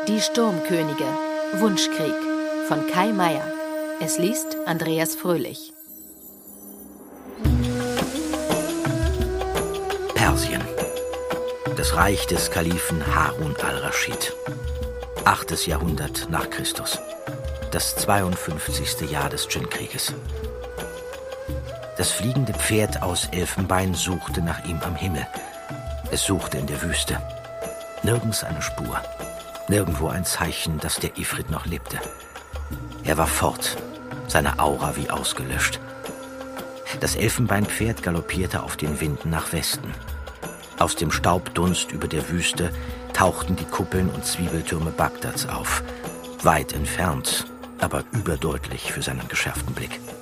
Die Sturmkönige. Wunschkrieg von Kai Meier. Es liest Andreas Fröhlich. Persien. Das Reich des Kalifen Harun al-Raschid. 8. Jahrhundert nach Christus. Das 52. Jahr des Dschinkrieges. Das fliegende Pferd aus Elfenbein suchte nach ihm am Himmel. Es suchte in der Wüste. Nirgends eine Spur. Nirgendwo ein Zeichen, dass der Ifrit noch lebte. Er war fort, seine Aura wie ausgelöscht. Das Elfenbeinpferd galoppierte auf den Winden nach Westen. Aus dem Staubdunst über der Wüste tauchten die Kuppeln und Zwiebeltürme Bagdads auf. Weit entfernt, aber überdeutlich für seinen geschärften Blick.